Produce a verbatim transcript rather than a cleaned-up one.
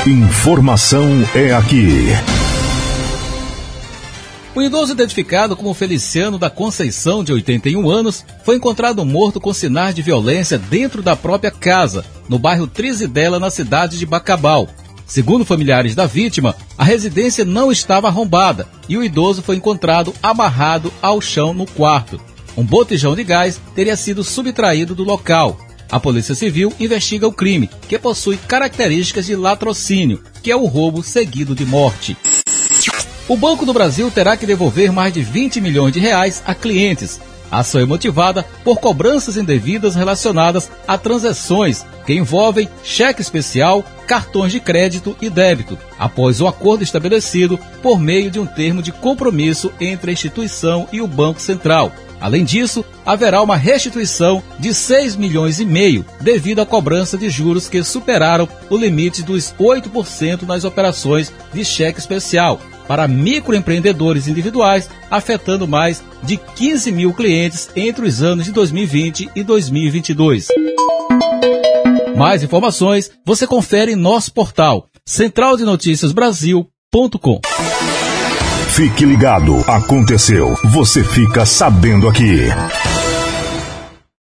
Informação é aqui. O idoso identificado como Feliciano da Conceição, de oitenta e um anos, foi encontrado morto com sinais de violência dentro da própria casa, no bairro Trizidela, na cidade de Bacabal. Segundo familiares da vítima, a residência não estava arrombada e o idoso foi encontrado amarrado ao chão no quarto. Um botijão de gás teria sido subtraído do local. A Polícia Civil investiga o crime, que possui características de latrocínio, que é o roubo seguido de morte. O Banco do Brasil terá que devolver mais de vinte milhões de reais a clientes. A ação é motivada por cobranças indevidas relacionadas a transações que envolvem cheque especial, cartões de crédito e débito, após o acordo estabelecido por meio de um termo de compromisso entre a instituição e o Banco Central. Além disso, haverá uma restituição de seis milhões e meio devido à cobrança de juros que superaram o limite dos oito por cento nas operações de cheque especial para microempreendedores individuais, afetando mais de quinze mil clientes entre os anos de dois mil e vinte e dois mil e vinte e dois. Mais informações você confere em nosso portal central de notícias brasil ponto com. Fique ligado, aconteceu, você fica sabendo aqui.